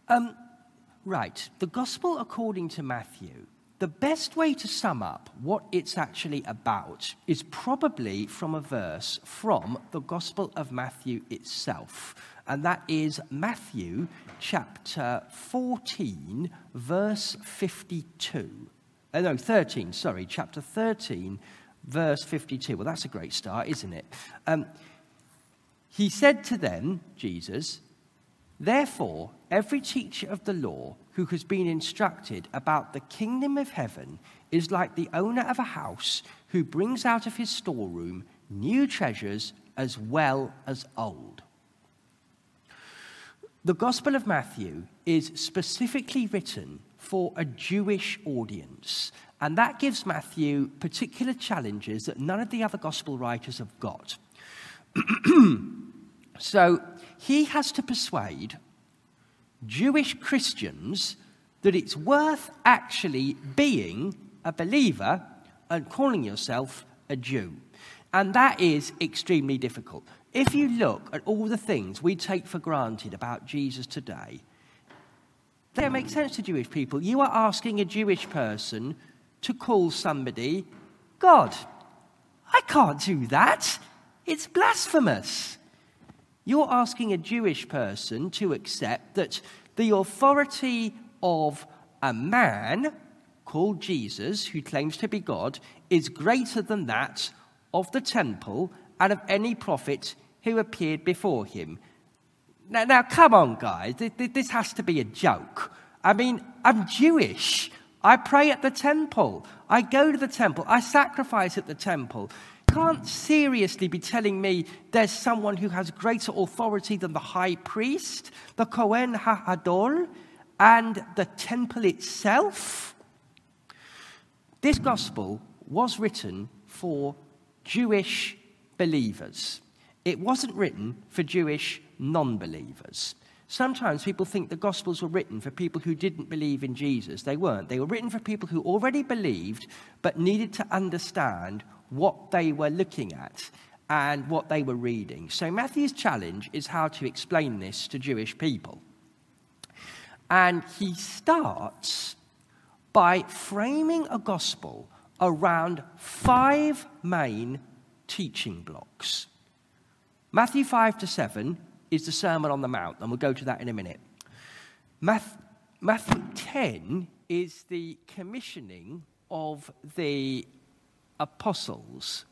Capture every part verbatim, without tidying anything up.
Um, right, the Gospel according to Matthew, the best way to sum up what it's actually about is probably from a verse from the Gospel of Matthew itself. And that is Matthew chapter fourteen, verse fifty-two. Uh, no, thirteen, sorry, chapter thirteen, verse fifty-two. Well, that's a great start, isn't it? Um, he said to them, Jesus, therefore, every teacher of the law who has been instructed about the kingdom of heaven is like the owner of a house who brings out of his storeroom new treasures as well as old. The Gospel of Matthew is specifically written for a Jewish audience, and that gives Matthew particular challenges that none of the other Gospel writers have got. So he has to persuade Jewish Christians that it's worth actually being a believer and calling yourself a Jew. And that is extremely difficult. If you look at all the things we take for granted about Jesus today, they don't make sense to Jewish people. You are asking a Jewish person to call somebody God. I can't do that. It's blasphemous. You're asking a Jewish person to accept that the authority of a man called Jesus, who claims to be God, is greater than that of the temple and of any prophet who appeared before him. Now, now come on, guys. This has to be a joke. I mean, I'm Jewish. I pray at the temple. I go to the temple. I sacrifice at the temple. Can't seriously be telling me there's someone who has greater authority than the high priest, the Kohen HaGadol, and the temple itself? This gospel was written for Jewish believers. It wasn't written for Jewish non-believers. Sometimes people think the Gospels were written for people who didn't believe in Jesus. They weren't. They were written for people who already believed but needed to understand what they were looking at and what they were reading. So Matthew's challenge is how to explain this to Jewish people. And he starts by framing a gospel around five main teaching blocks. Matthew five to seven is the Sermon on the Mount, and we'll go to that in a minute. Matthew ten is the commissioning of the apostles.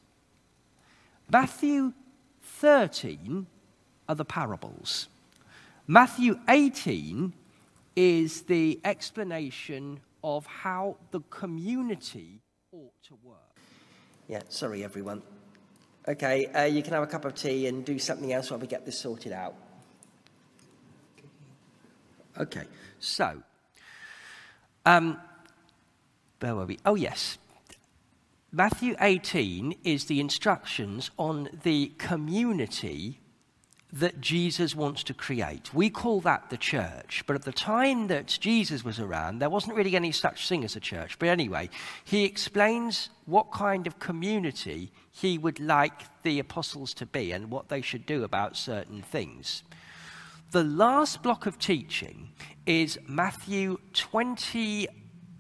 Matthew thirteen are the parables. Matthew eighteen is the explanation of how the community ought to work. Yeah, sorry everyone. Okay, uh, you can have a cup of tea and do something else while we get this sorted out. Okay, so, um, where were we? Oh, yes. Matthew eighteen is the instructions on the community that Jesus wants to create. We call that the church, but at the time that Jesus was around, there wasn't really any such thing as a church. But anyway, he explains what kind of community he would like the apostles to be and what they should do about certain things. The last block of teaching is Matthew twenty-three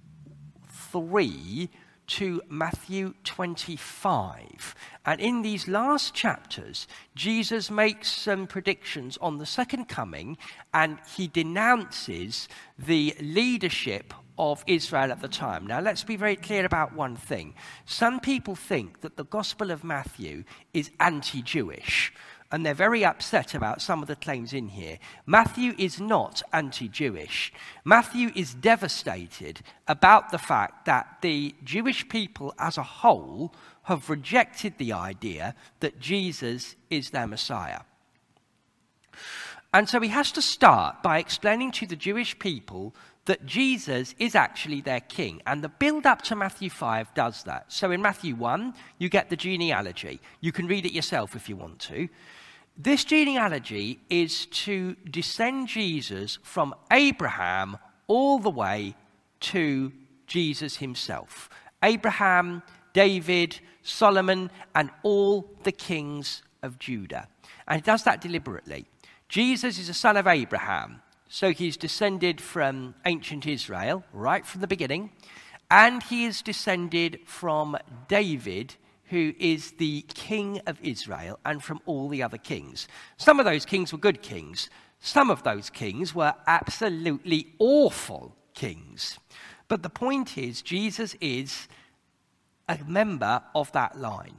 to Matthew twenty-five. And in these last chapters, Jesus makes some predictions on the second coming, and he denounces the leadership of Israel at the time. Now, let's be very clear about one thing. Some people think that the Gospel of Matthew is anti-Jewish, and they're very upset about some of the claims in here. Matthew is not anti-Jewish. Matthew is devastated about the fact that the Jewish people as a whole have rejected the idea that Jesus is their Messiah. And so he has to start by explaining to the Jewish people that Jesus is actually their king. And the build-up to Matthew five does that. So in Matthew one, you get the genealogy. You can read it yourself if you want to. This genealogy is to descend Jesus from Abraham all the way to Jesus himself. Abraham, David, Solomon, and all the kings of Judah. And he does that deliberately. Jesus is a son of Abraham. So he's descended from ancient Israel, right from the beginning. And he is descended from David, who is the king of Israel, and from all the other kings. Some of those kings were good kings. Some of those kings were absolutely awful kings. But the point is, Jesus is a member of that line.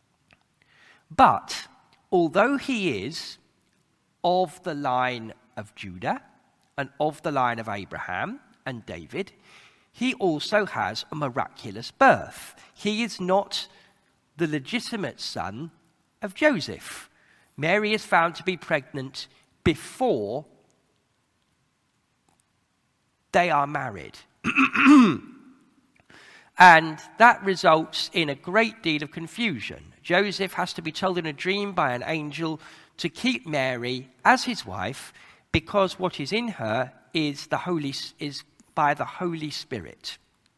But although he is of the line of Judah and of the line of Abraham and David, he also has a miraculous birth. He is not the legitimate son of Joseph. Mary is found to be pregnant before they are married. And that results in a great deal of confusion. Joseph has to be told in a dream by an angel to keep Mary as his wife, because what is in her is the Holy is by the Holy Spirit.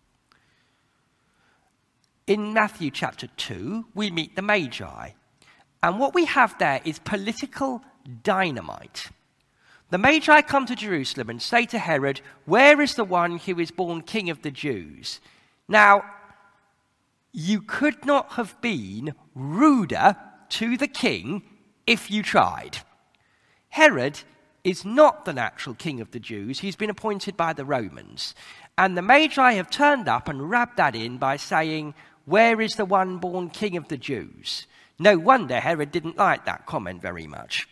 In Matthew chapter two, we meet the Magi. And what we have there is political dynamite. The Magi come to Jerusalem and say to Herod, "Where is the one who is born king of the Jews?" Now, you could not have been ruder to the king if you tried. Herod is not the natural king of the Jews. He's been appointed by the Romans. And the Magi have turned up and rubbed that in by saying, "Where is the one born king of the Jews?" No wonder Herod didn't like that comment very much.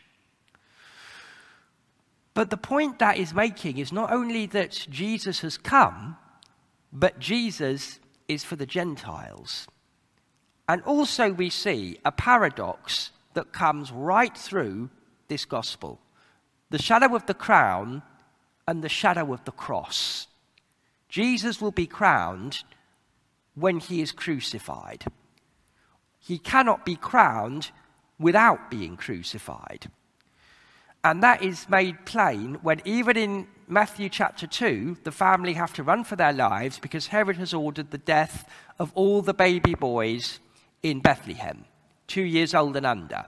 But the point that is making is not only that Jesus has come, but Jesus is for the Gentiles. And also we see a paradox that comes right through this gospel. The shadow of the crown and the shadow of the cross. Jesus will be crowned when he is crucified. He cannot be crowned without being crucified. And that is made plain when even in Matthew chapter two, the family have to run for their lives because Herod has ordered the death of all the baby boys in Bethlehem, two years old and under.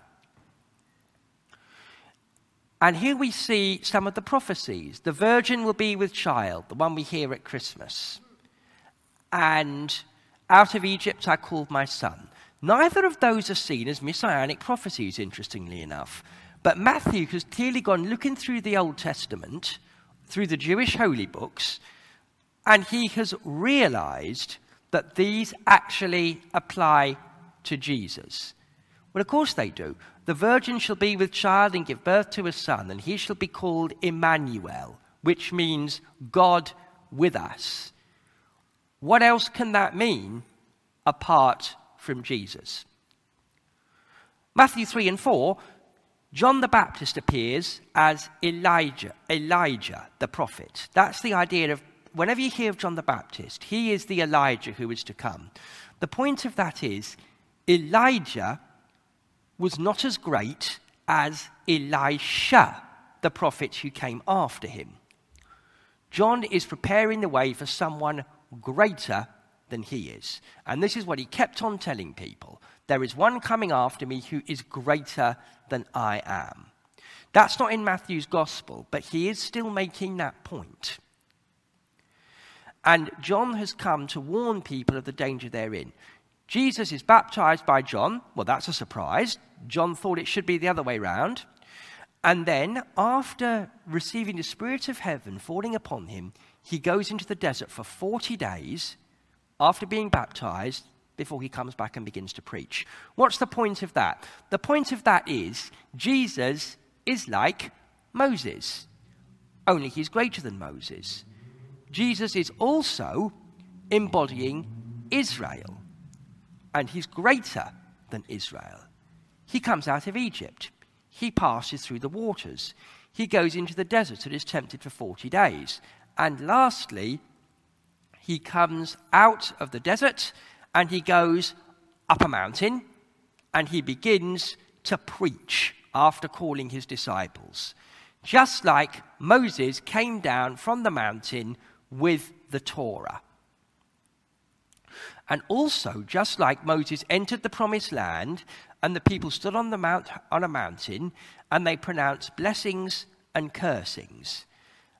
And here we see some of the prophecies. The virgin will be with child, the one we hear at Christmas. And out of Egypt I called my son. Neither of those are seen as messianic prophecies, interestingly enough. But Matthew has clearly gone looking through the Old Testament, through the Jewish holy books, and he has realized that these actually apply to Jesus. Well, of course they do. The virgin shall be with child and give birth to a son, and he shall be called Emmanuel, which means God with us. What else can that mean apart from Jesus? Matthew three and four, John the Baptist appears as Elijah, Elijah the prophet. That's the idea of, whenever you hear of John the Baptist, he is the Elijah who is to come. The point of that is, Elijah was not as great as Elisha, the prophet who came after him. John is preparing the way for someone greater than he is. And this is what he kept on telling people. There is one coming after me who is greater than I am. That's not in Matthew's gospel, but he is still making that point. And John has come to warn people of the danger they're in. Jesus is baptized by John. Well, that's a surprise. John thought it should be the other way round. And then, after receiving the Spirit of heaven falling upon him, he goes into the desert for forty days after being baptized, before he comes back and begins to preach. What's the point of that? The point of that is Jesus is like Moses, only he's greater than Moses. Jesus is also embodying Israel, and he's greater than Israel. He comes out of Egypt. He passes through the waters. He goes into the desert and is tempted for forty days. And lastly, he comes out of the desert and he goes up a mountain, and he begins to preach after calling his disciples. Just like Moses came down from the mountain with the Torah. And also, just like Moses entered the promised land, and the people stood on the mount on a mountain, and they pronounced blessings and cursings.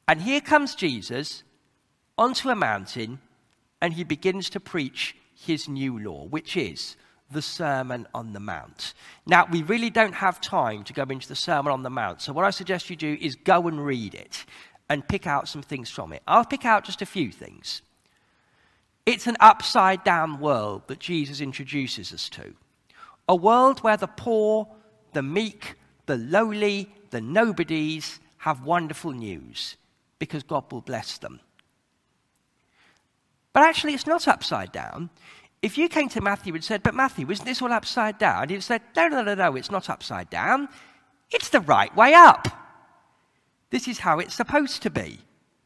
And here comes Jesus onto a mountain, and he begins to preach his new law, which is the Sermon on the Mount. Now, we really don't have time to go into the Sermon on the Mount, so what I suggest you do is go and read it and pick out some things from it. I'll pick out just a few things. It's an upside-down world that Jesus introduces us to. A world where the poor, the meek, the lowly, the nobodies have wonderful news because God will bless them. But actually, it's not upside down. If you came to Matthew and said, but Matthew, isn't this all upside down? He'd said, no, no, no, no, it's not upside down. It's the right way up. This is how it's supposed to be.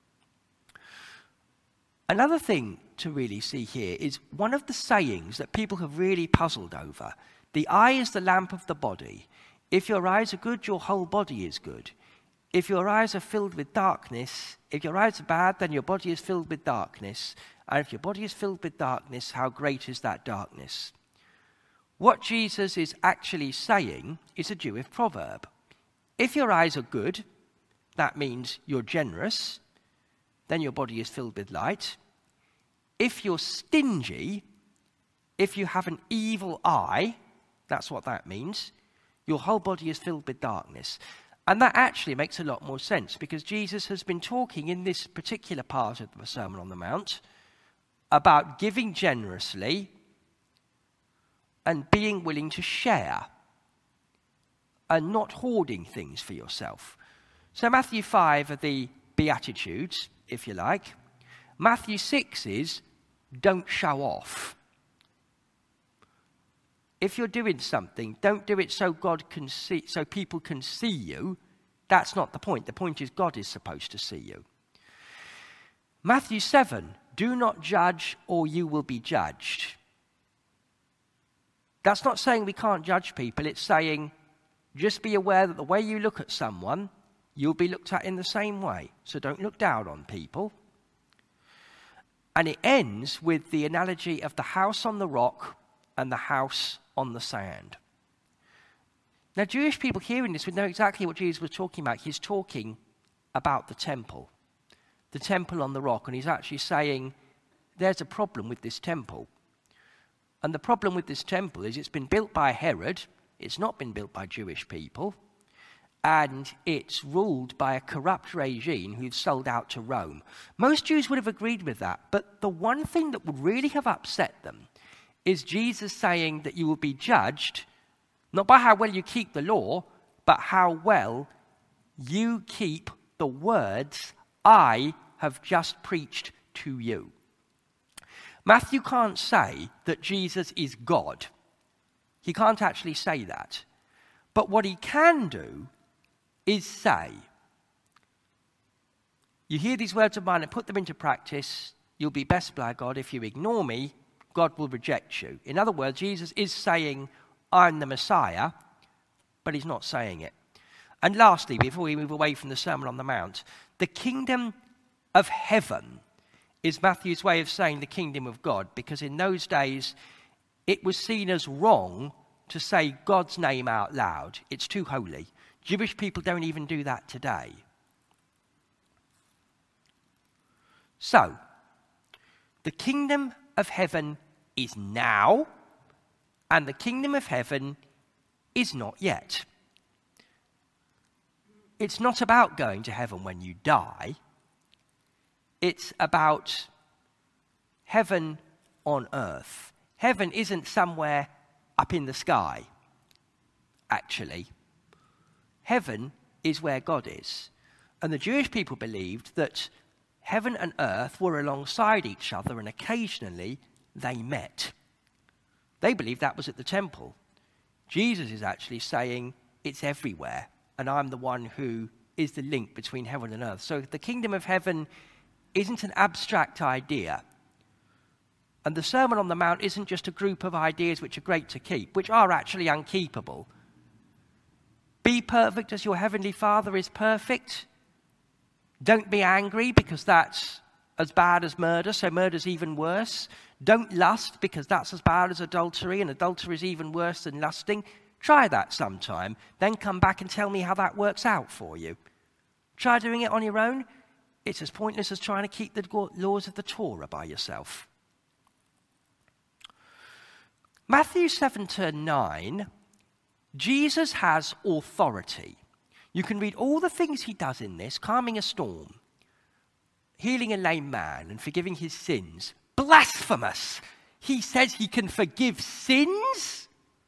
Another thing to really see here is one of the sayings that people have really puzzled over. The eye is the lamp of the body. If your eyes are good, your whole body is good. If your eyes are filled with darkness, if your eyes are bad, then your body is filled with darkness. And if your body is filled with darkness, how great is that darkness? What Jesus is actually saying is a Jewish proverb. If your eyes are good, that means you're generous, then your body is filled with light. If you're stingy, if you have an evil eye, that's what that means, your whole body is filled with darkness. And that actually makes a lot more sense, because Jesus has been talking in this particular part of the Sermon on the Mount about giving generously and being willing to share and not hoarding things for yourself. So Matthew five are the Beatitudes, if you like. Matthew six is don't show off. If you're doing something, don't do it so God can see, so people can see you. That's not the point. The point is God is supposed to see you. Matthew seven, do not judge or you will be judged. That's not saying we can't judge people. It's saying just be aware that the way you look at someone, you'll be looked at in the same way. So don't look down on people. And it ends with the analogy of the house on the rock and the house on the sand. Now, Jewish people hearing this would know exactly what Jesus was talking about. He's talking about the temple, the temple on the rock, and he's actually saying there's a problem with this temple. And the problem with this temple is it's been built by Herod, it's not been built by Jewish people, and it's ruled by a corrupt regime who've sold out to Rome. Most Jews would have agreed with that, but the one thing that would really have upset them is Jesus saying that you will be judged not by how well you keep the law, but how well you keep the words I have just preached to you. Matthew can't say that Jesus is God. He can't actually say that. But what he can do is say, you hear these words of mine and put them into practice, you'll be blessed by God. If you ignore me, God will reject you. In other words, Jesus is saying, I'm the Messiah, but he's not saying it. And lastly, before we move away from the Sermon on the Mount, the kingdom of heaven is Matthew's way of saying the kingdom of God, because in those days it was seen as wrong to say God's name out loud. It's too holy. Jewish people don't even do that today. So, the kingdom of heaven is now, and the kingdom of heaven is not yet. It's not about going to heaven when you die. It's about heaven on earth. Heaven isn't somewhere up in the sky, actually. Heaven is where God is. And the Jewish people believed that heaven and earth were alongside each other, and occasionally they met. They believed that was at the temple. Jesus is actually saying it's everywhere, and I'm the one who is the link between heaven and earth. So the kingdom of heaven isn't an abstract idea. And the Sermon on the Mount isn't just a group of ideas which are great to keep, which are actually unkeepable. Be perfect as your heavenly Father is perfect. Don't be angry, because that's as bad as murder, so murder's even worse. Don't lust, because that's as bad as adultery, and adultery is even worse than lusting. Try that sometime, then come back and tell me how that works out for you. Try doing it on your own. It's as pointless as trying to keep the laws of the Torah by yourself. Matthew seven to nine, Jesus has authority. You can read all the things he does in this: calming a storm, healing a lame man, and forgiving his sins. Blasphemous! He says he can forgive sins?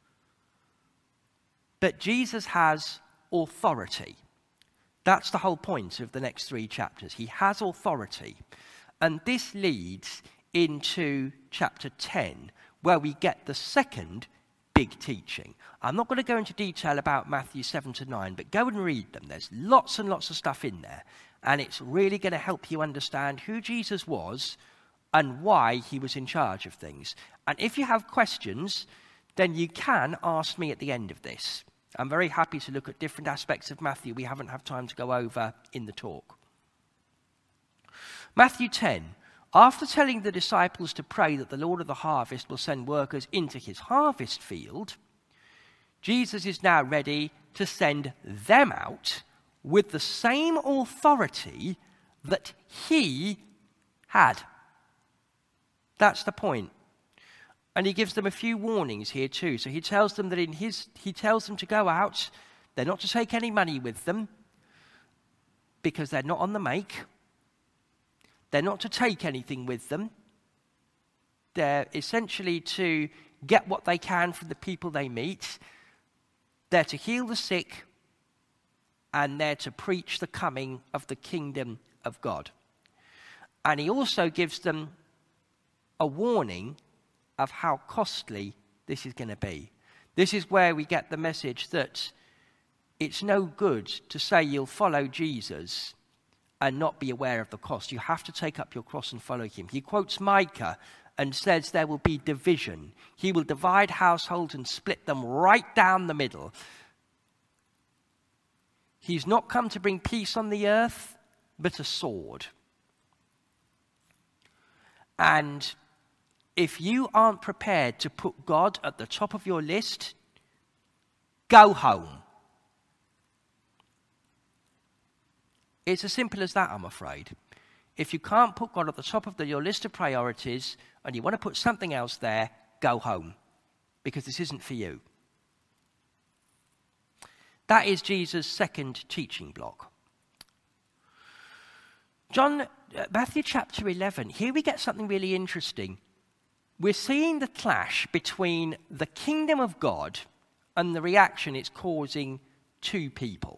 But Jesus has authority. That's the whole point of the next three chapters. He has authority. And this leads into chapter ten, where we get the second big teaching. I'm not going to go into detail about Matthew seven to nine, but go and read them. There's lots and lots of stuff in there. And it's really going to help you understand who Jesus was and why he was in charge of things. And if you have questions, then you can ask me at the end of this. I'm very happy to look at different aspects of Matthew we haven't had time to go over in the talk. Matthew ten. After telling the disciples to pray that the Lord of the harvest will send workers into his harvest field, Jesus is now ready to send them out with the same authority that he had. That's the point. And he gives them a few warnings here too. So he tells them that in his, he tells them to go out. They're not to take any money with them because they're not on the make. They're not to take anything with them. They're essentially to get what they can from the people they meet. They're to heal the sick, and they're to preach the coming of the kingdom of God. And he also gives them a warning of how costly this is going to be. This is where we get the message that it's no good to say you'll follow Jesus and not be aware of the cost. You have to take up your cross and follow him. He quotes Micah and says there will be division. He will divide households and split them right down the middle. He's not come to bring peace on the earth, but a sword. And if you aren't prepared to put God at the top of your list, go home. It's as simple as that, I'm afraid. If you can't put God at the top of the, your list of priorities and you want to put something else there, go home, because this isn't for you. That is Jesus' second teaching block. John, uh, Matthew chapter eleven, here we get something really interesting. We're seeing the clash between the kingdom of God and the reaction it's causing to people.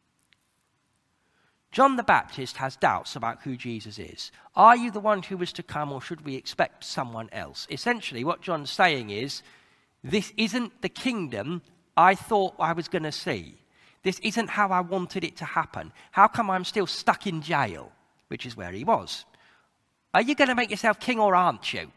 John the Baptist has doubts about who Jesus is. Are you the one who was to come, or should we expect someone else? Essentially, what John's saying is, this isn't the kingdom I thought I was going to see. This isn't how I wanted it to happen. How come I'm still stuck in jail? Which is where he was. Are you going to make yourself king, or aren't you?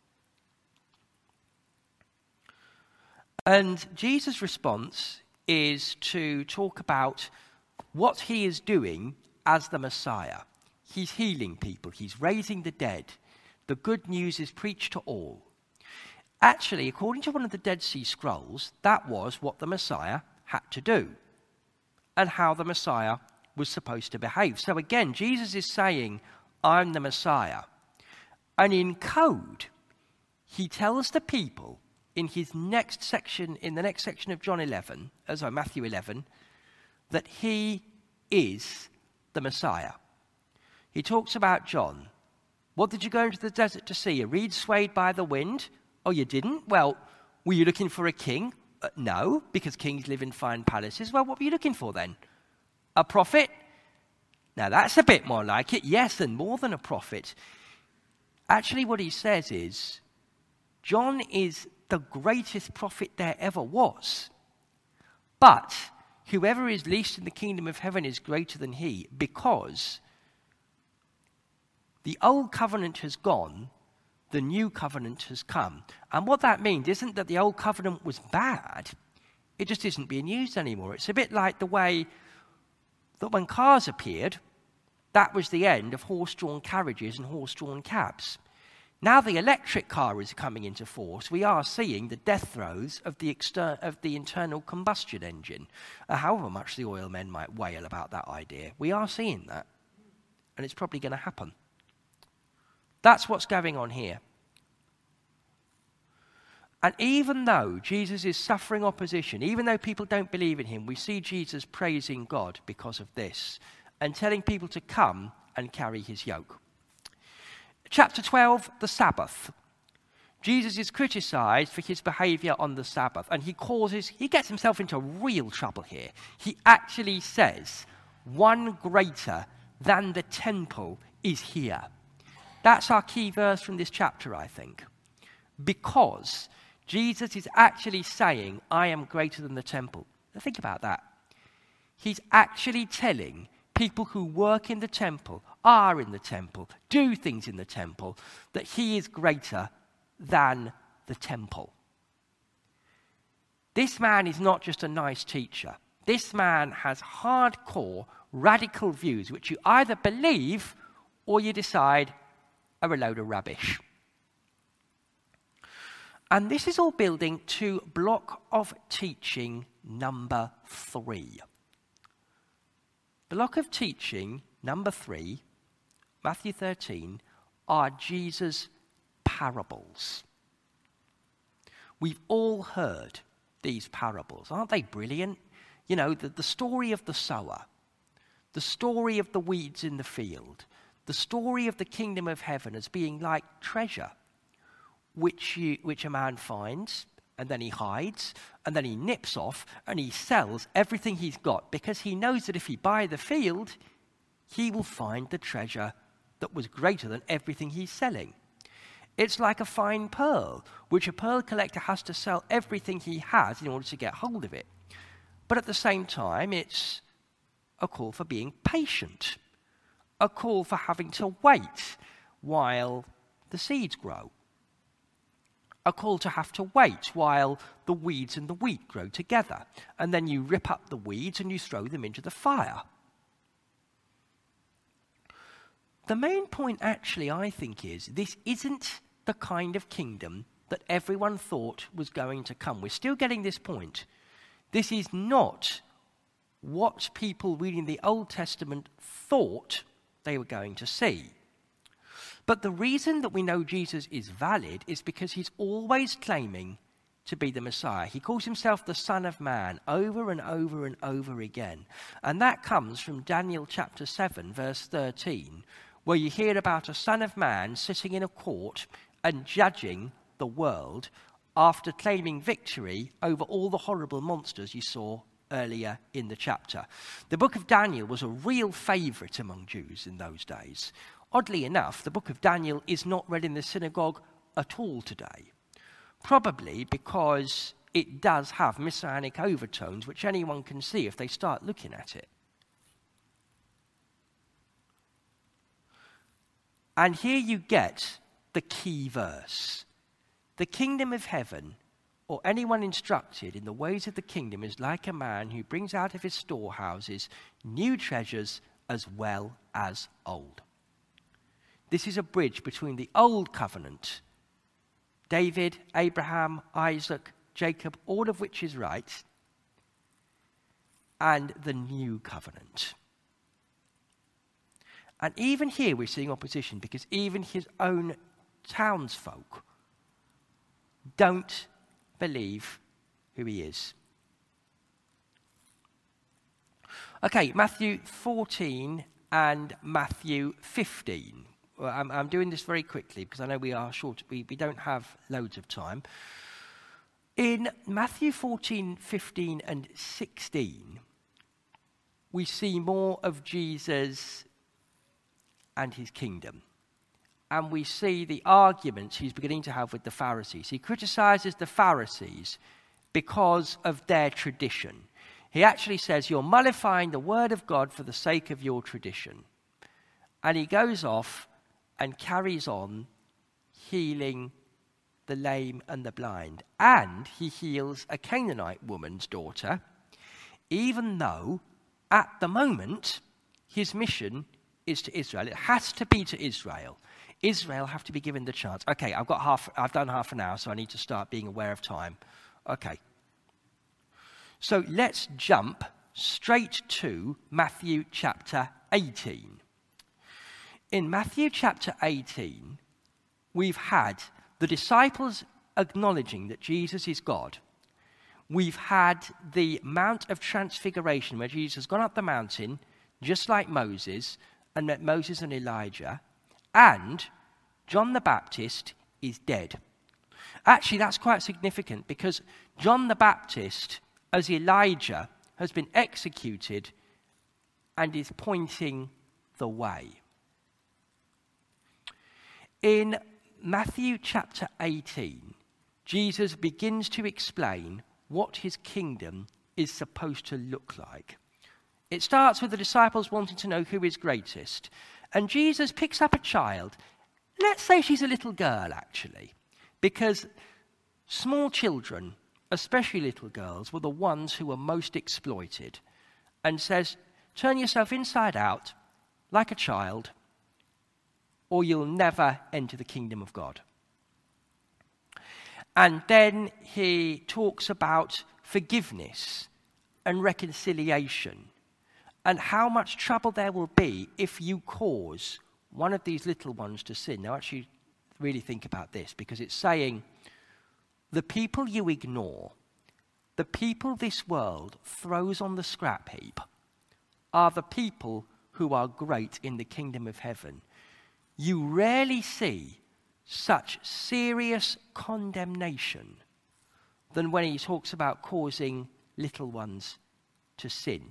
And Jesus' response is to talk about what he is doing as the Messiah. He's healing people. He's raising the dead. The good news is preached to all. Actually, according to one of the Dead Sea Scrolls, that was what the Messiah had to do and how the Messiah was supposed to behave. So again, Jesus is saying, I'm the Messiah. And in code, he tells the people in his next section, in the next section of John eleven, as uh, Matthew eleven, that he is the Messiah. He talks about John. What did you go into the desert to see? A reed swayed by the wind? Oh, you didn't? Well, were you looking for a king? Uh, no, because kings live in fine palaces. Well, what were you looking for then? A prophet? Now, that's a bit more like it. Yes, and more than a prophet. Actually, what he says is, John is the greatest prophet there ever was. But whoever is least in the kingdom of heaven is greater than he, because the old covenant has gone, the new covenant has come. And what that means isn't that the old covenant was bad. It just isn't being used anymore. It's a bit like the way that when cars appeared, that was the end of horse-drawn carriages and horse-drawn cabs. Now the electric car is coming into force. We are seeing the death throes of the, exter- of the internal combustion engine. Uh, however much the oil men might wail about that idea, we are seeing that. and it's probably going to happen. That's what's going on here. And even though Jesus is suffering opposition, even though people don't believe in him, we see Jesus praising God because of this and telling people to come and carry his yoke. Chapter twelve, the Sabbath. Jesus is criticized for his behavior on the Sabbath, and he causes, he gets himself into real trouble here. He actually says, one greater than the temple is here. That's our key verse from this chapter, I think. Because Jesus is actually saying, I am greater than the temple. Now think about that. He's actually telling people who work in the temple, are in the temple, do things in the temple, that he is greater than the temple. This man is not just a nice teacher. This man has hardcore, radical views which you either believe or you decide are a load of rubbish. And this is all building to block of teaching number three. Block of teaching number three, Matthew thirteen, are Jesus' parables. We've all heard these parables. Aren't they brilliant? You know, the, the story of the sower, the story of the weeds in the field, the story of the kingdom of heaven as being like treasure, which you, which a man finds, and then he hides, and then he nips off, and he sells everything he's got, because he knows that if he buys the field, he will find the treasure that was greater than everything he's selling. It's like a fine pearl, which a pearl collector has to sell everything he has in order to get hold of it. But at the same time, it's a call for being patient, a call for having to wait while the seeds grow, a call to have to wait while the weeds and the wheat grow together, and then you rip up the weeds and you throw them into the fire. The main point actually, I think, is this isn't the kind of kingdom that everyone thought was going to come. We're still getting this point. This is not what people reading the Old Testament thought they were going to see. But the reason that we know Jesus is valid is because he's always claiming to be the Messiah. He calls himself the Son of Man over and over and over again. And that comes from Daniel chapter seven, verse thirteen, where you hear about a Son of Man sitting in a court and judging the world after claiming victory over all the horrible monsters you saw earlier in the chapter. The book of Daniel was a real favourite among Jews in those days. Oddly enough, the book of Daniel is not read in the synagogue at all today, probably because it does have messianic overtones, which anyone can see if they start looking at it. And here you get the key verse. The kingdom of heaven, or anyone instructed in the ways of the kingdom, is like a man who brings out of his storehouses new treasures as well as old. This is a bridge between the old covenant, David, Abraham, Isaac, Jacob, all of which is right, and the new covenant. And even here we're seeing opposition, because even his own townsfolk don't believe who he is. Okay, Matthew fourteen and Matthew fifteen. Well, I'm, I'm doing this very quickly because I know we are short. We, we don't have loads of time. In Matthew fourteen, fifteen and sixteen, we see more of Jesus and his kingdom. And we see the arguments he's beginning to have with the Pharisees. He criticizes the Pharisees because of their tradition. He actually says, you're mollifying the word of God for the sake of your tradition. And he goes off and carries on healing the lame and the blind. And he heals a Canaanite woman's daughter, even though at the moment his mission is to Israel. It has to be to Israel. Israel have to be given the chance. Okay, I've got half, I've done half an hour, so I need to start being aware of time. Okay. So let's jump straight to Matthew chapter eighteen. In Matthew chapter eighteen, we've had the disciples acknowledging that Jesus is God. We've had the Mount of Transfiguration, where Jesus has gone up the mountain, just like Moses, and met Moses and Elijah. And John the Baptist is dead. Actually, that's quite significant, because John the Baptist, as Elijah, has been executed and is pointing the way. In Matthew chapter eighteen, Jesus begins to explain what his kingdom is supposed to look like. It starts with the disciples wanting to know who is greatest. And Jesus picks up a child. Let's say she's a little girl, actually, because small children, especially little girls, were the ones who were most exploited, and says, turn yourself inside out like a child, or you'll never enter the kingdom of God. And then he talks about forgiveness and reconciliation, and how much trouble there will be if you cause one of these little ones to sin. Now, actually, really think about this, because it's saying the people you ignore, the people this world throws on the scrap heap, are the people who are great in the kingdom of heaven. You rarely see such serious condemnation than when he talks about causing little ones to sin.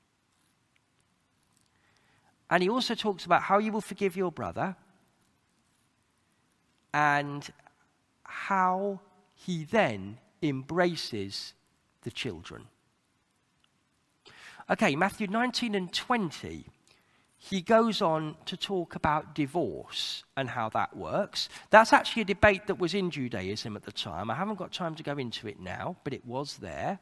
And he also talks about how you will forgive your brother, and how he then embraces the children. Okay, Matthew nineteen and twenty, he goes on to talk about divorce and how that works. That's actually a debate that was in Judaism at the time. I haven't got time to go into it now, but it was there.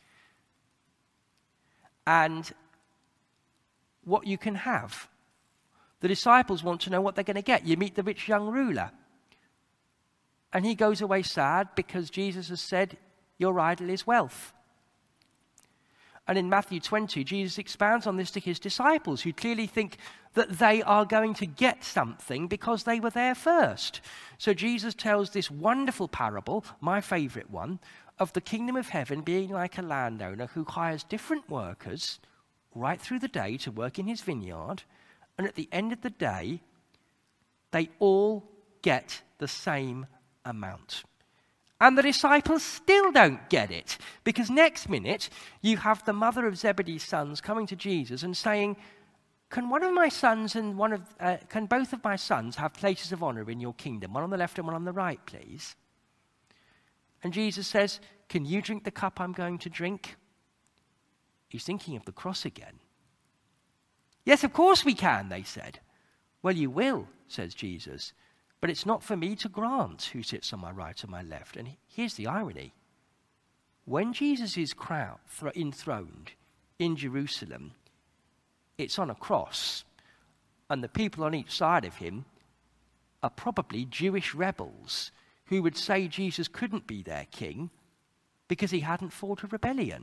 And what you can have. The disciples want to know what they're going to get. You meet the rich young ruler, and he goes away sad because Jesus has said, your idol is wealth. And in Matthew twenty, Jesus expounds on this to his disciples, who clearly think that they are going to get something because they were there first. So Jesus tells this wonderful parable, my favorite one, of the kingdom of heaven being like a landowner who hires different workers right through the day to work in his vineyard, and at the end of the day, they all get the same amount. And the disciples still don't get it, because next minute you have the mother of Zebedee's sons coming to Jesus and saying, can one of my sons and one of, uh, can both of my sons have places of honor in your kingdom, one on the left and one on the right, please? And Jesus says, can you drink the cup I'm going to drink? He's thinking of the cross again. Yes, of course we can, they said. Well, you will, says Jesus. But it's not for me to grant who sits on my right or my left. And here's the irony. When Jesus is crowned, enthroned in Jerusalem, it's on a cross. And the people on each side of him are probably Jewish rebels who would say Jesus couldn't be their king because he hadn't fought a rebellion.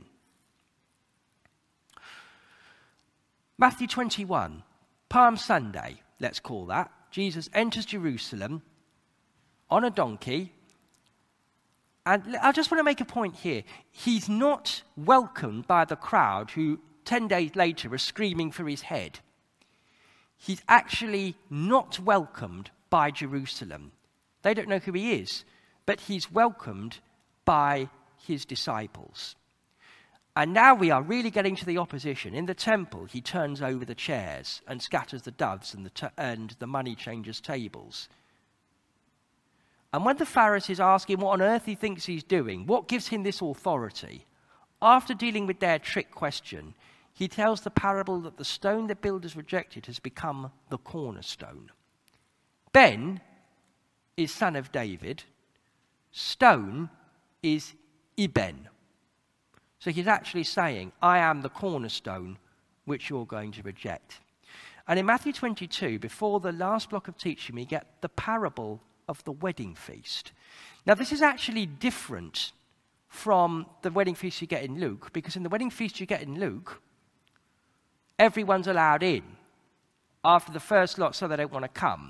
Matthew twenty-one, Palm Sunday, let's call that. Jesus enters Jerusalem on a donkey. And I just want to make a point here. He's not welcomed by the crowd who ten days later are screaming for his head. He's actually not welcomed by Jerusalem. They don't know who he is, but he's welcomed by his disciples. And now we are really getting to the opposition. In the temple, he turns over the chairs and scatters the doves and the, t- and the money changers' tables. And when the Pharisees ask him what on earth he thinks he's doing, what gives him this authority, after dealing with their trick question, he tells the parable that the stone the builders rejected has become the cornerstone. Ben is son of David. Stone is Iben. So he's actually saying, I am the cornerstone which you're going to reject. And in Matthew twenty-two, before the last block of teaching, we get the parable of the wedding feast. Now, this is actually different from the wedding feast you get in Luke, because in the wedding feast you get in Luke, everyone's allowed in. after the first lot, so they don't want to come.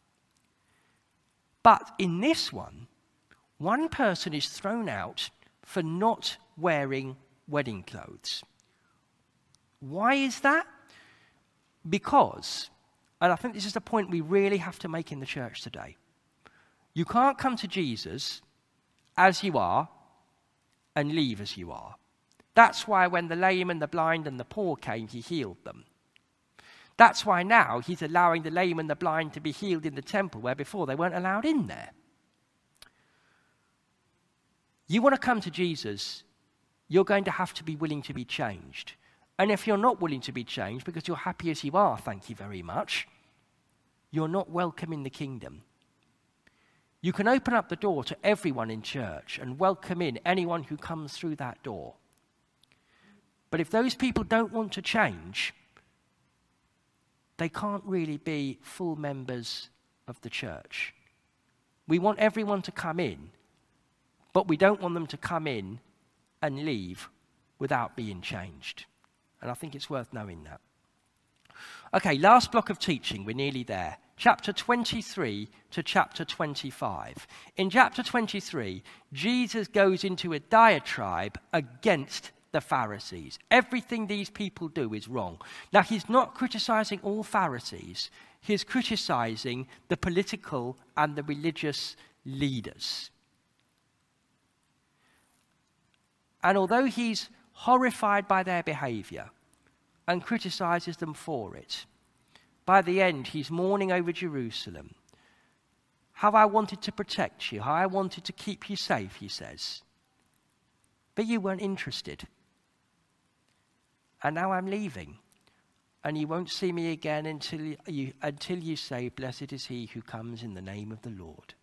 But in this one, one person is thrown out for not wearing wedding clothes. Why is that? Because, and I think this is the point we really have to make in the church today, you can't come to Jesus as you are and leave as you are. That's why when the lame and the blind and the poor came, he healed them. That's why now he's allowing the lame and the blind to be healed in the temple, where before they weren't allowed in there. You want to come to Jesus, you're going to have to be willing to be changed. And if you're not willing to be changed because you're happy as you are, thank you very much, you're not welcome in the kingdom. You can open up the door to everyone in church and welcome in anyone who comes through that door. But if those people don't want to change, they can't really be full members of the church. We want everyone to come in, but we don't want them to come in and leave without being changed. And I think it's worth knowing that. Okay, last block of teaching, we're nearly there. Chapter twenty-three to chapter twenty-five. In chapter twenty-three, Jesus goes into a diatribe against the Pharisees. Everything these people do is wrong. Now, he's not criticizing all Pharisees. He's criticizing the political and the religious leaders. And although he's horrified by their behavior and criticizes them for it, by the end, he's mourning over Jerusalem. How I wanted to protect you, how I wanted to keep you safe, he says. But you weren't interested. And now I'm leaving. And you won't see me again until you, until you say, blessed is he who comes in the name of the Lord.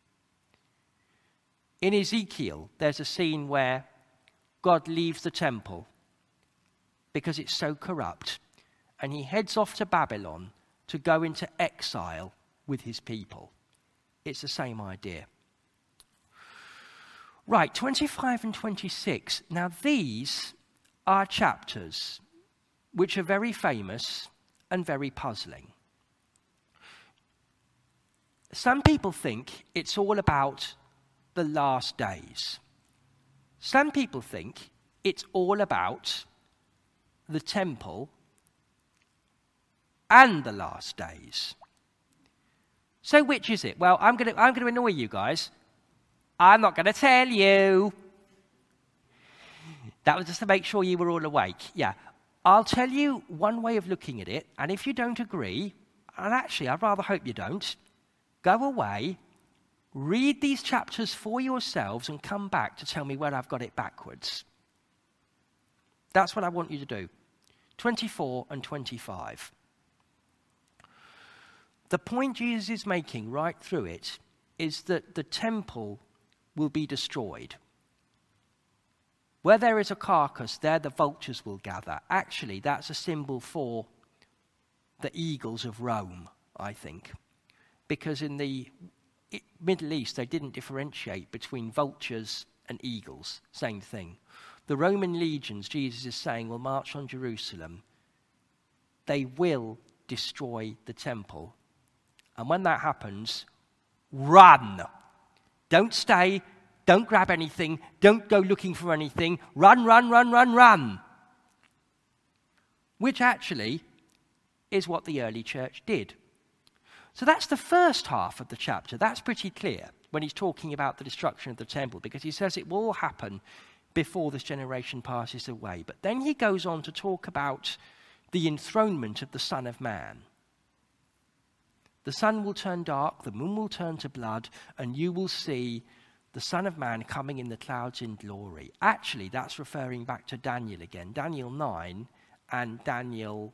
In Ezekiel, there's a scene where God leaves the temple because it's so corrupt. And he heads off to Babylon to go into exile with his people. It's the same idea. Right, twenty-five and twenty-six. Now these are chapters which are very famous and very puzzling. Some people think it's all about the last days. Some people think it's all about the temple and the last days. So which is it? Well, I'm going to I'm going to annoy you guys. I'm not going to tell you. That was just to make sure you were all awake. Yeah. I'll tell you one way of looking at it, and if you don't agree, and actually I'd rather hope you don't, go away, read these chapters for yourselves and come back to tell me where I've got it backwards. That's what I want you to do. twenty-four and twenty-five. The point Jesus is making right through it is that the temple will be destroyed. Where there is a carcass, there the vultures will gather. Actually, that's a symbol for the eagles of Rome, I think. Because in the Middle East, they didn't differentiate between vultures and eagles. Same thing. The Roman legions, Jesus is saying, will march on Jerusalem. They will destroy the temple. And when that happens, run. Don't stay. Don't grab anything. Don't go looking for anything. Run, run, run, run, run. Which actually is what the early church did. So that's the first half of the chapter. That's pretty clear when he's talking about the destruction of the temple, because he says it will happen before this generation passes away. But then he goes on to talk about the enthronement of the Son of Man. The sun will turn dark, the moon will turn to blood, and you will see the Son of Man coming in the clouds in glory. Actually, that's referring back to Daniel again. Daniel nine and Daniel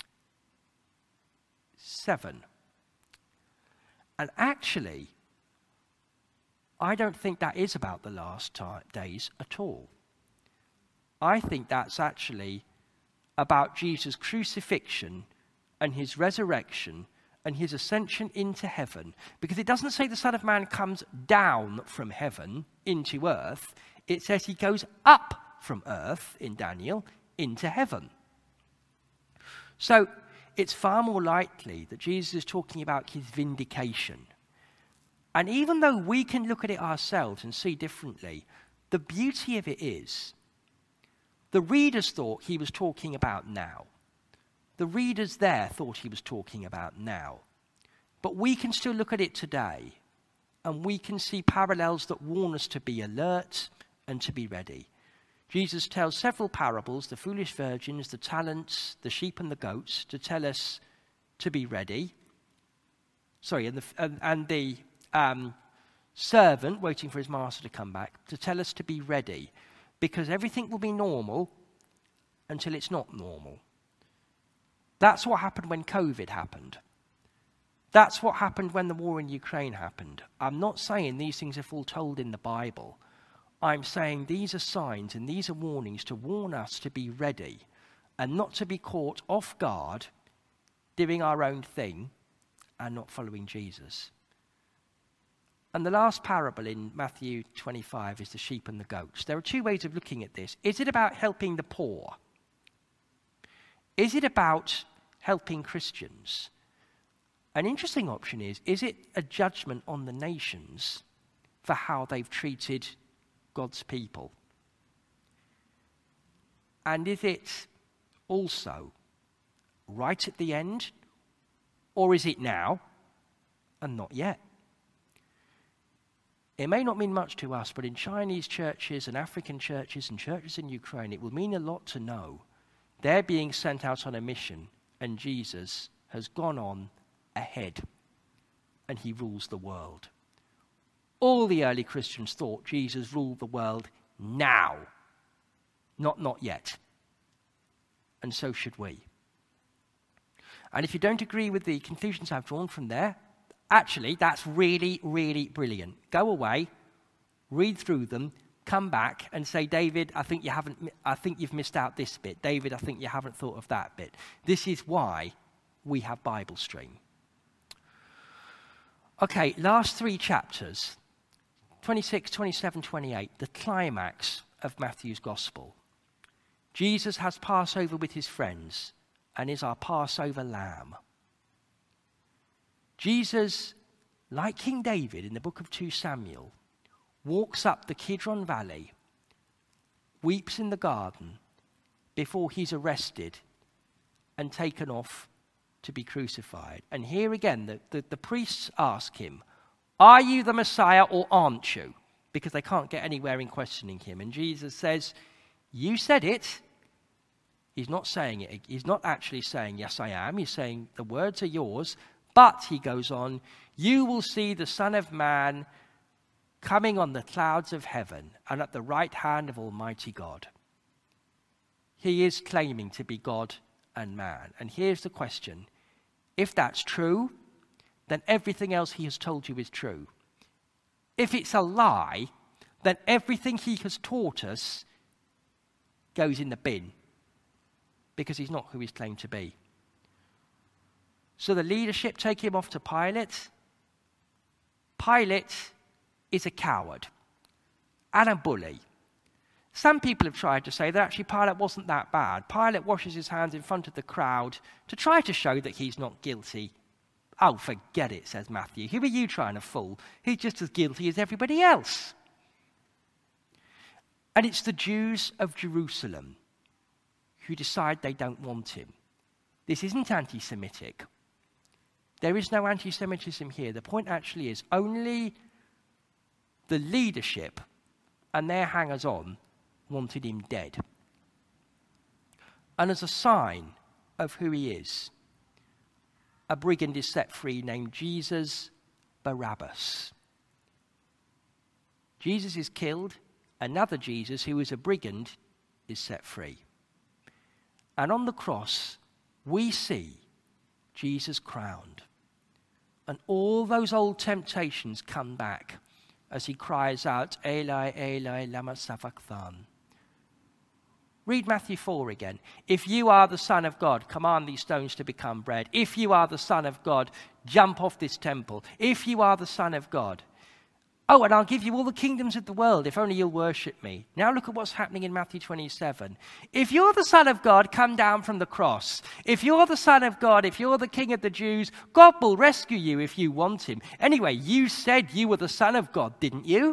seven. And actually, I don't think that is about the last time, days at all. I think that's actually about Jesus' crucifixion and his resurrection and his ascension into heaven. Because it doesn't say the Son of Man comes down from heaven into earth. It says he goes up from earth in Daniel into heaven. So it's far more likely that Jesus is talking about his vindication. And even though we can look at it ourselves and see differently, the beauty of it is the readers thought he was talking about now. The readers there thought he was talking about now. But we can still look at it today, and we can see parallels that warn us to be alert and to be ready. Jesus tells several parables, the foolish virgins, the talents, the sheep and the goats, to tell us to be ready. Sorry, and the, and, and the um, servant waiting for his master to come back, to tell us to be ready, because everything will be normal until it's not normal. That's what happened when COVID happened. That's what happened when the war in Ukraine happened. I'm not saying these things are foretold in the Bible. I'm saying these are signs and these are warnings to warn us to be ready and not to be caught off guard doing our own thing and not following Jesus. And the last parable in Matthew twenty-five is the sheep and the goats. There are two ways of looking at this. Is it about helping the poor? Is it about helping Christians? An interesting option is, is it a judgment on the nations for how they've treated God's people? And is it also right at the end, or is it now and not yet? It may not mean much to us, but in Chinese churches and African churches and churches in Ukraine, it will mean a lot to know they're being sent out on a mission and Jesus has gone on ahead and he rules the world. All the early Christians thought Jesus ruled the world now, not not yet. And so should we. And if you don't agree with the conclusions I've drawn from there, actually, that's really, really brilliant. Go away, read through them, come back and say, David, I think you haven't, I think you've missed out this bit. David, I think you haven't thought of that bit. This is why we have Bible Stream. Okay, last three chapters, twenty-six, twenty-seven, twenty-eight, the climax of Matthew's Gospel. Jesus has Passover with his friends and is our Passover lamb. Jesus, like King David in the book of Second Samuel, walks up the Kidron Valley, weeps in the garden before he's arrested and taken off to be crucified. And here again, the, the, the priests ask him, are you the Messiah or aren't you? Because they can't get anywhere in questioning him. And Jesus says, you said it. He's not saying it. He's not actually saying, yes, I am. He's saying, the words are yours. But, he goes on, you will see the Son of Man coming on the clouds of heaven and at the right hand of Almighty God. He is claiming to be God and man. And here's the question. If that's true, then everything else he has told you is true. If it's a lie, then everything he has taught us goes in the bin, because he's not who he's claimed to be. So the leadership take him off to Pilate. Pilate is a coward and a bully. Some people have tried to say that actually Pilate wasn't that bad. Pilate washes his hands in front of the crowd to try to show that he's not guilty. Oh, forget it, says Matthew. Who are you trying to fool? He's just as guilty as everybody else. And it's the Jews of Jerusalem who decide they don't want him. This isn't anti-Semitic. There is no anti-Semitism here. The point actually is only the leadership and their hangers-on wanted him dead. And as a sign of who he is, a brigand is set free named Jesus Barabbas. Jesus is killed. Another Jesus, who is a brigand, is set free. And on the cross, we see Jesus crowned. And all those old temptations come back as he cries out, Eli, Eli, lama sabachthani. Read Matthew four again. If you are the Son of God, command these stones to become bread. If you are the Son of God, jump off this temple. If you are the Son of God. Oh, and I'll give you all the kingdoms of the world if only you'll worship me. Now look at what's happening in Matthew twenty-seven. If you're the Son of God, come down from the cross. If you're the Son of God, if you're the King of the Jews, God will rescue you if you want him. Anyway, you said you were the Son of God, didn't you?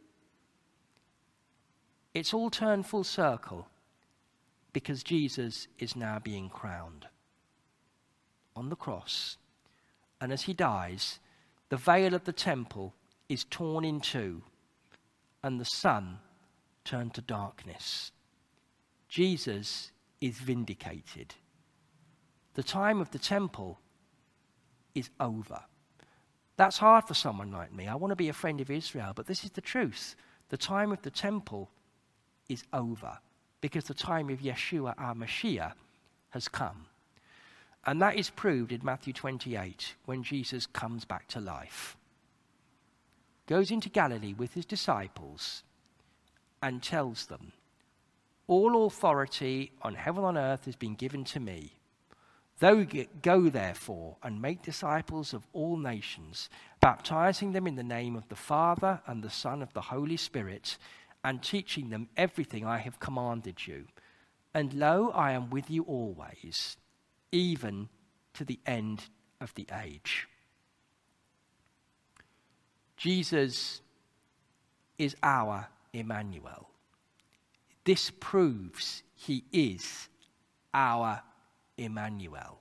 It's all turned full circle because Jesus is now being crowned on the cross. And as he dies, the veil of the temple is torn in two, and the sun turned to darkness. Jesus is vindicated. The time of the temple is over. That's hard for someone like me. I want to be a friend of Israel, but this is the truth. The time of the temple is over because the time of Yeshua, our Mashiach, has come. And that is proved in Matthew twenty-eight when Jesus comes back to life. Goes into Galilee with his disciples and tells them, all authority on heaven and on earth has been given to me. Go therefore and make disciples of all nations, baptizing them in the name of the Father and the Son of the Holy Spirit, and teaching them everything I have commanded you. And lo, I am with you always, even to the end of the age. Jesus is our Emmanuel. This proves he is our Emmanuel.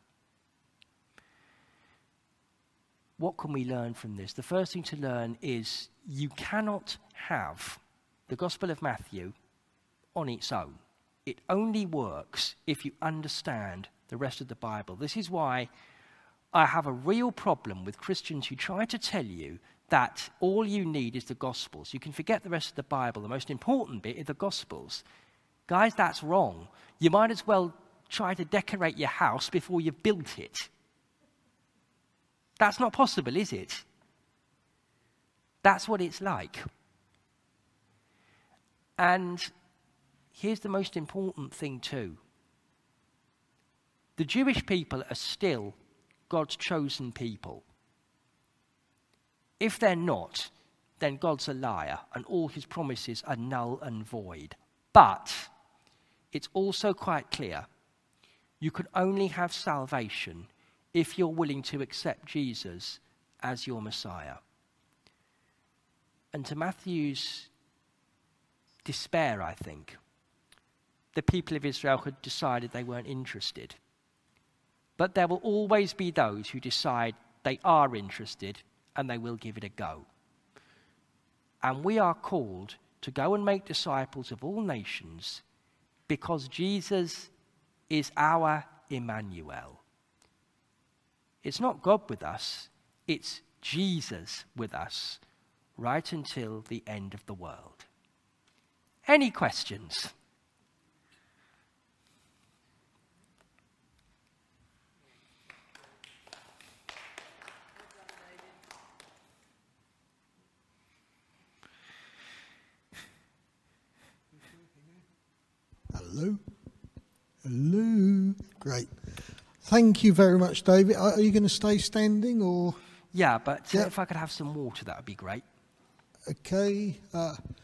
What can we learn from this? The first thing to learn is you cannot have the Gospel of Matthew on its own. It only works if you understand the rest of the Bible. This is why I have a real problem with Christians who try to tell you that all you need is the Gospels. You can forget the rest of the Bible. The most important bit is the Gospels. Guys, that's wrong. You might as well try to decorate your house before you've built it. That's not possible, is it? That's what it's like. And here's the most important thing too. The Jewish people are still God's chosen people. If they're not, then God's a liar and all his promises are null and void. But it's also quite clear you can only have salvation if you're willing to accept Jesus as your Messiah. And to Matthew's despair, I think, the people of Israel had decided they weren't interested. But there will always be those who decide they are interested and they will give it a go. And we are called to go and make disciples of all nations because Jesus is our Emmanuel. It's not God with us, it's Jesus with us, right until the end of the world. Any questions? Hello. Hello. Great. Thank you very much, David. Are you going to stay standing or? Yeah, but uh, yeah. if I could have some water, that would be great. Okay. Uh,